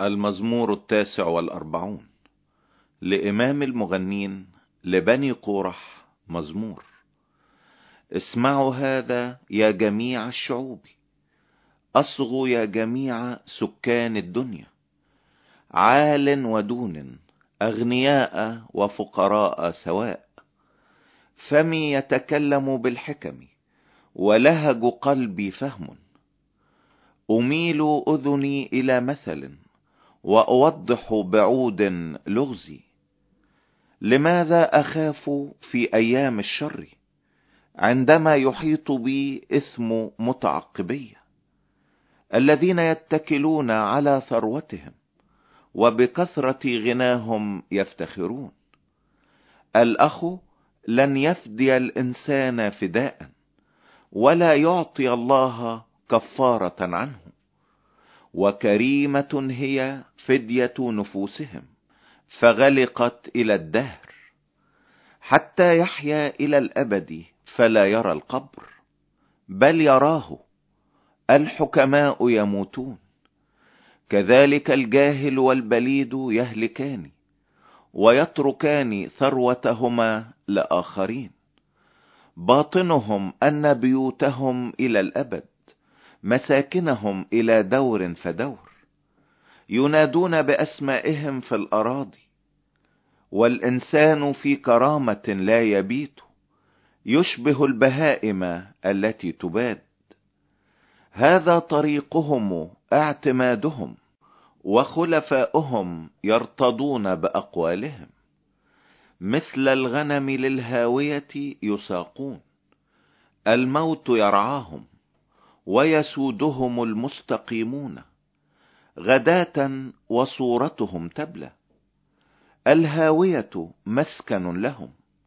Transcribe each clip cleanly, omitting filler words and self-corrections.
المزمور 49 لإمام المغنين لبني قورح. مزمور. اسمعوا هذا يا جميع الشعوب، أصغوا يا جميع سكان الدنيا، عال ودون، أغنياء وفقراء سواء. فمي يتكلم بالحكم، ولهج قلبي فهم. أميل أذني إلى مثل، وأوضح بعود لغزي. لماذا أخاف في أيام الشر، عندما يحيط بي إثم متعقبية؟ الذين يتكلون على ثروتهم، وبكثرة غناهم يفتخرون. الأخ لن يفدي الإنسان فداء، ولا يعطي الله كفارة عنه. وكريمة هي فدية نفوسهم، فغلقت إلى الدهر، حتى يحيا إلى الأبد فلا يرى القبر، بل يراه. الحكماء يموتون، كذلك الجاهل والبليد يهلكان، ويتركان ثروتهما لآخرين. باطنهم أن بيوتهم إلى الأبد، مساكنهم إلى دور فدور. ينادون بأسمائهم في الأراضي، والإنسان في كرامة لا يبيت، يشبه البهائم التي تباد. هذا طريقهم اعتمادهم، وخلفاؤهم يرتضون بأقوالهم. مثل الغنم للهاوية يساقون، الموت يرعاهم، ويسودهم المستقيمون. غداة وصورتهم تبلى، الهاوية مسكن لهم.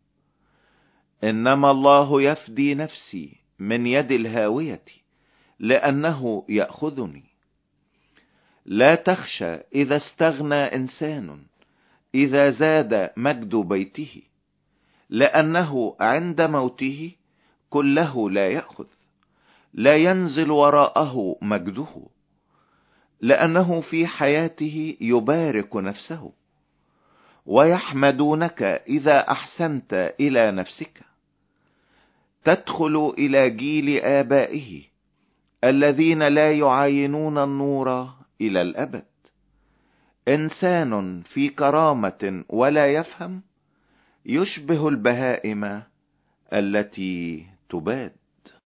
إنما الله يفدي نفسي من يد الهاوية، لأنه يأخذني. لا تخشى إذا استغنى إنسان، إذا زاد مجد بيته، لأنه عند موته كله لا يأخذ، لا ينزل وراءه مجده. لأنه في حياته يبارك نفسه، ويحمدونك إذا أحسنت إلى نفسك. تدخل إلى جيل آبائه، الذين لا يعاينون النور إلى الأبد. إنسان في كرامة ولا يفهم، يشبه البهائم التي تباد.